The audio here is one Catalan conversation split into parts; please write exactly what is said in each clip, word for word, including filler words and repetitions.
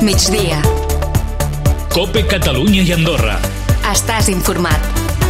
migdia. COPE Catalunya i Andorra. Estàs informat.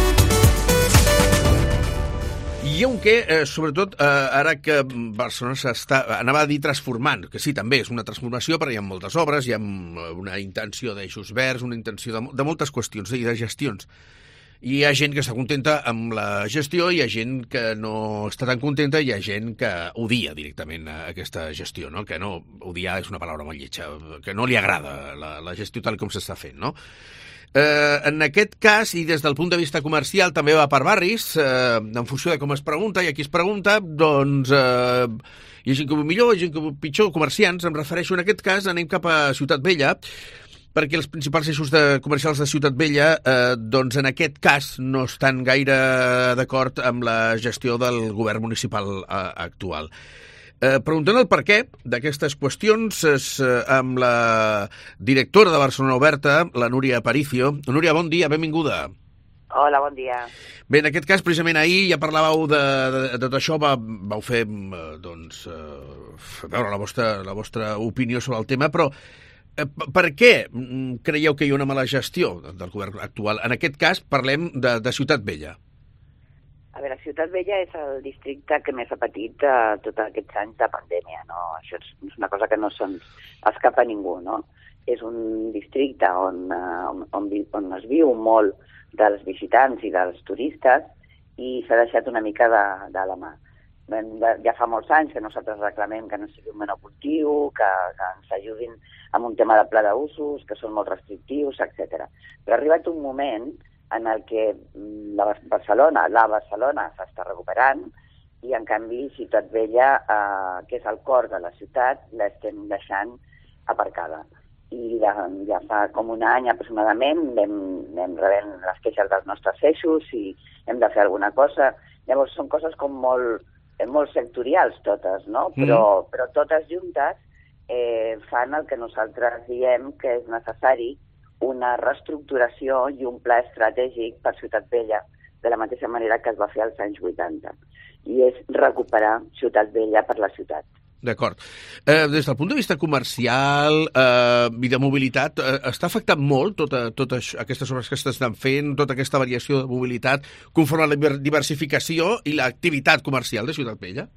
I un què, eh, sobretot, eh, ara que Barcelona s'està, anava a dir transformant, que sí, també és una transformació, però hi ha moltes obres, hi ha una intenció d'eixos verds, una intenció de, de moltes qüestions i de gestions. I hi ha gent que està contenta amb la gestió, hi ha gent que no està tan contenta, hi ha gent que odia directament aquesta gestió, no? Que no, odiar és una paraula molt lletja, que no li agrada la, la gestió tal com s'està fent, no? Eh, en aquest cas, i des del punt de vista comercial, també va per barris, eh, en funció de com es pregunta, i a qui es pregunta, doncs eh, hi ha gent que ho veu millor, hi ha gent que ho veu pitjor, comerciants, em refereixo en aquest cas, anem cap a Ciutat Vella, perquè els principals eixos de comercials de Ciutat Vella, eh, doncs en aquest cas no estan gaire d'acord amb la gestió del govern municipal eh, actual. Eh, preguntant el per què d'aquestes qüestions és, eh, amb la directora de Barcelona Oberta, la Núria Aparicio. Núria, bon dia, benvinguda. Hola, bon dia. Bé, en aquest cas, precisament ahir ja parlàveu de, de, de tot això, va, vau fer, eh, doncs, eh, veure la vostra, la vostra opinió sobre el tema, però eh, per què creieu que hi ha una mala gestió del govern actual? En aquest cas, parlem de, de Ciutat Vella. A veure, Ciutat Vella és el districte que més ha patit eh, tots aquests anys de pandèmia, no? Això és, és una cosa que no se'ns escapa a ningú, no? És un districte on, eh, on, on, on es viu molt dels visitants i dels turistes i s'ha deixat una mica de, de la mà. Ja fa molts anys que nosaltres reclamem que no sigui un monocultiu, que, que ens ajudin amb un tema de pla d'usos, que són molt restrictius, etcètera. Però ha arribat un moment en el que la Barcelona, la Barcelona s'està recuperant i, en canvi, Ciutat Vella, eh, que és el cor de la ciutat, l'estem deixant aparcada. I de, ja fa com un any aproximadament anem, anem rebent les queixes dels nostres eixos i hem de fer alguna cosa. Llavors, són coses com molt, molt sectorials totes, no? Però, mm. però totes juntes eh, fan el que nosaltres diem que és necessari una reestructuració i un pla estratègic per Ciutat Vella, de la mateixa manera que es va fer als anys vuitanta. I és recuperar Ciutat Vella per la ciutat. D'acord. Eh, des del punt de vista comercial eh, i de mobilitat, eh, està afectant molt totes tota aquestes obres que s'estan fent, tota aquesta variació de mobilitat, conforme a la diversificació i l'activitat comercial de Ciutat Vella?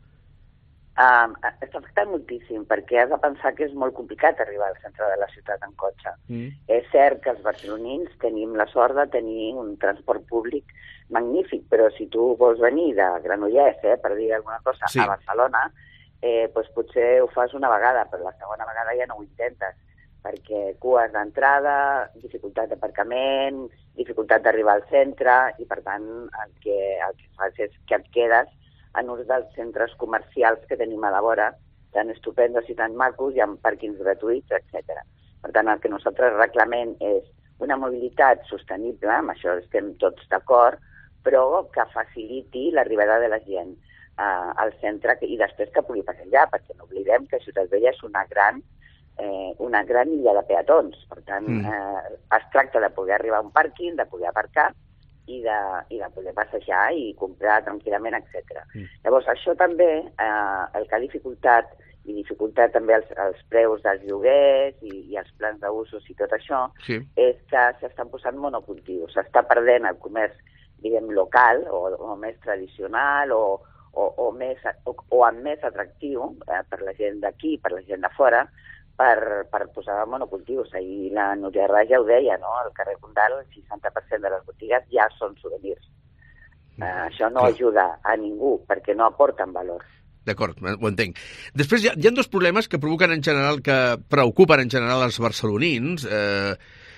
Uh, està afectant moltíssim, perquè has de pensar que és molt complicat arribar al centre de la ciutat en cotxe. Mm. És cert que els barcelonins tenim la sort de tenir un transport públic magnífic, però si tu vols venir de Granollers, eh, per dir alguna cosa, sí, a Barcelona, eh, doncs potser ho fas una vegada, però la segona vegada ja no ho intentes, perquè cues d'entrada, dificultat d'aparcament, dificultat d'arribar al centre, i per tant el que, el que fas és que et quedes en uns dels centres comercials que tenim a la vora, tan estupendos i tan macos, i amb pàrquings gratuïts, etcètera. Per tant, el que nosaltres reclamem és una mobilitat sostenible, amb això estem tots d'acord, però que faciliti l'arribada de la gent eh, al centre i després que pugui passejar, perquè no oblidem que Ciutat Vella és una gran, eh, una gran illa de peatons. Per tant, mm. eh, es tracta de poder arribar a un pàrquing, de poder aparcar, i de, i de poder passejar i comprar tranquil·lament, etcètera. Mm. Llavors, això també, eh, el que ha dificultat, i dificultat també els, els preus dels lloguers i, i els plans d'usos i tot això, sí, és que s'estan posant monocultius. S'està perdent el comerç, diguem, local o, o més tradicional o, o, o, més, o, o amb més atractiu eh, per la gent d'aquí, per la gent de fora, per, per posar monocultius. Ahir la Núria Raja ho deia, no? Al carrer Condal el seixanta per cent de les botigues ja són souvenirs. Mm. Uh, això no Clar. ajuda a ningú, perquè no aporten valor. D'acord, ho entenc. Després hi ha, hi ha dos problemes que provoquen en general, que preocupen en general els barcelonins. Eh,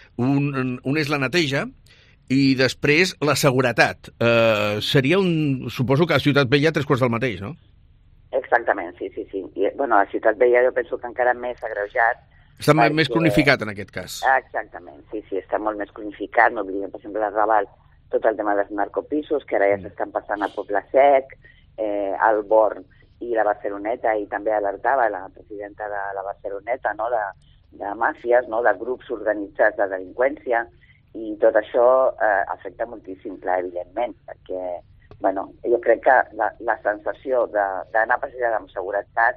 un, un és la neteja i després la seguretat. Eh, seria un... Suposo que a Ciutat Vella tres quarts del mateix, no? Exactament, sí, sí, sí. I, bueno, a Ciutat Vella jo penso que encara més agreujat. Està perquè... més cronificat en aquest cas. Exactament, sí, sí, està molt més cronificat. No oblidem, per exemple, el Raval, tot el tema dels narcopisos, que ara ja s'estan passant a Poble Sec, eh, al Born i la Barceloneta, i també alertava la presidenta de la Barceloneta, no?, de, de màfies, no?, de grups organitzats de delinqüència, i tot això eh, afecta moltíssim, clar, evidentment, perquè bueno, jo crec que la, la sensació d'anar a passejar amb seguretat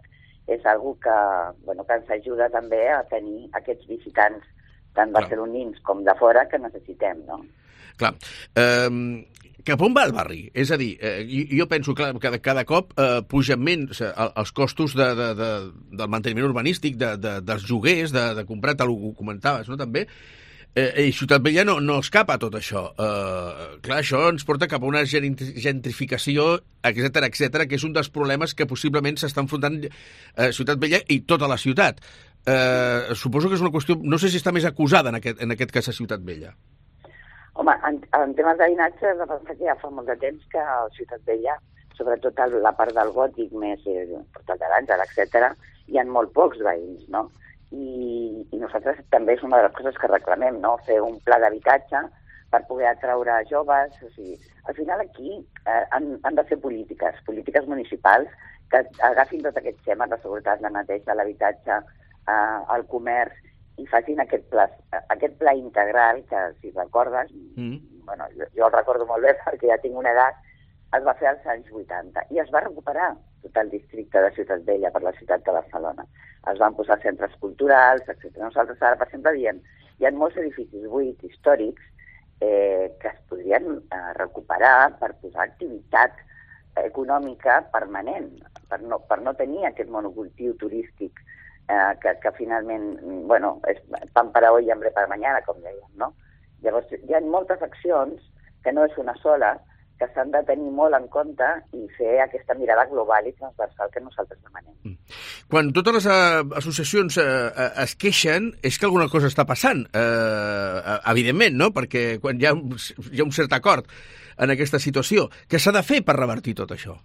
és algo que, bueno, que ens ajuda també a tenir aquests visitants tant barcelonins com de fora que necessitem, no? Clar. Um, cap on va el barri? És a dir, eh, jo penso clar, que cada cop eh, pugen menys els costos de, de, de, del manteniment urbanístic, de, de, dels lloguers, de, de comprar, tal ho comentaves, no, també? Eh, I Ciutat Vella no, no escapa a tot això. Eh, clar, això ens porta cap a una gentrificació, etcètera, etcètera, que és un dels problemes que possiblement s'està enfrontant eh, Ciutat Vella i tota la ciutat. Eh, suposo que és una qüestió, no sé si està més acusada en aquest, en aquest cas a Ciutat Vella. Home, en, en temes de veïnatge has de pensar que ja fa molt de temps que a Ciutat Vella, sobretot a la part del gòtic més eh, Portal d'Arànser, etcètera, hi ha molt pocs veïns, no? I, i nosaltres també és una de les coses que reclamem, no? Fer un pla d'habitatge per poder atraure joves. O sigui, al final aquí eh, han, han de fer polítiques, polítiques municipals que agafin tot aquest tema, la seguretat, la neteja, l'habitatge, eh, el comerç, i facin aquest pla, aquest pla integral que, si recordes, mm. bueno, jo, jo el recordo molt bé perquè ja tinc una edat, es va fer als anys vuitanta i es va recuperar tot el districte de Ciutat Vella per la ciutat de Barcelona. Es van posar centres culturals, etcètera. Nosaltres ara, per exemple, diem hi ha molts edificis buits històrics eh, que es podrien eh, recuperar per posar activitat econòmica permanent, per no, per no tenir aquest monocultiu turístic Eh, que, que finalment, bueno, és pan para hoy y hambre para mañana, com dèiem, no? Llavors, hi ha moltes accions, que no és una sola, que s'han de tenir molt en compte i fer aquesta mirada global i transversal que nosaltres demanem. Quan totes les uh, associacions uh, es queixen, és que alguna cosa està passant, uh, evidentment, no? Perquè quan hi ha, hi ha un cert acord en aquesta situació, què s'ha de fer per revertir tot això?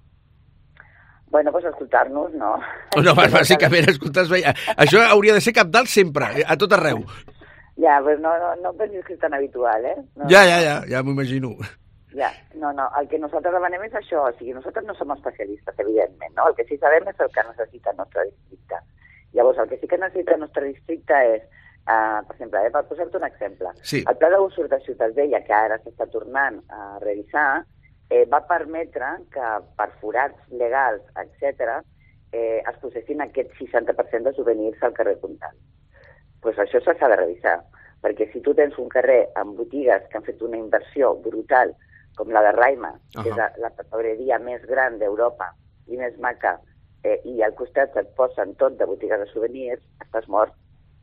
Bueno, doncs escoltar-nos, no? No, bàsicament, escoltar-nos. Això hauria de ser cabdal sempre, a tot arreu. Ja, pues no, no, no pensis que és tan habitual, eh? No, ja, ja, ja, ja m'ho imagino. Ja, no, no, el que nosaltres demanem és això, o sigui, nosaltres no som especialistes, evidentment, no? El que sí sabem és el que necessita el nostre districte. Llavors, el que sí que necessita el nostre districte és, uh, per exemple, eh, per posar-te un exemple, sí. El pla d'ús de Ciutat Vella, que ara s'està tornant a revisar, Eh, va permetre que per forats legals, etcètera, eh, es posessin aquest seixanta per cent de souvenirs al carrer Comtal. Pues això s'ha de revisar, perquè si tu tens un carrer amb botigues que han fet una inversió brutal, com la de Raima, uh-huh. que és la, la papeleria més gran d'Europa i més maca, eh, i al costat et posen tot de botigues de souvenirs, estàs mort.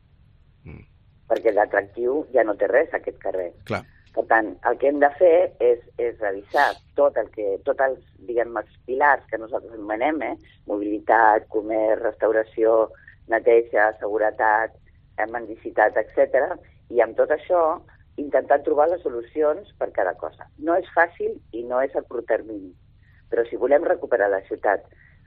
Mm. Perquè l'atractiu ja no té res, aquest carrer. Clar. Per tant, el que hem de fer és, és revisar tot el que, tots els, diguem, els pilars que nosaltres anomenem, eh? Mobilitat, comerç, restauració, neteja, seguretat, mendicitat, etcètera. I amb tot això intentar trobar les solucions per cada cosa. No és fàcil i no és a curt termini, però si volem recuperar la ciutat,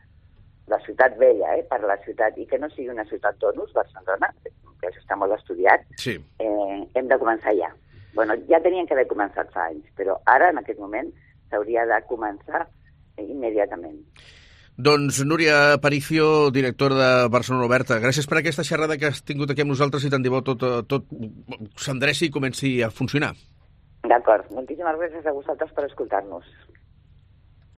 la ciutat vella, eh? Per la ciutat, i que no sigui una ciutat d'onus, Barcelona, que això està molt estudiat, sí. eh, hem de començar ja. Bueno, ja tenien que haver començat fa anys, però ara, en aquest moment, s'hauria de començar immediatament. Doncs Núria Aparicio, directora de Barcelona Oberta, gràcies per aquesta xerrada que has tingut aquí amb nosaltres i tant de bo tot, tot s'endreci i comenci a funcionar. D'acord, moltíssimes gràcies a vosaltres per escoltar-nos.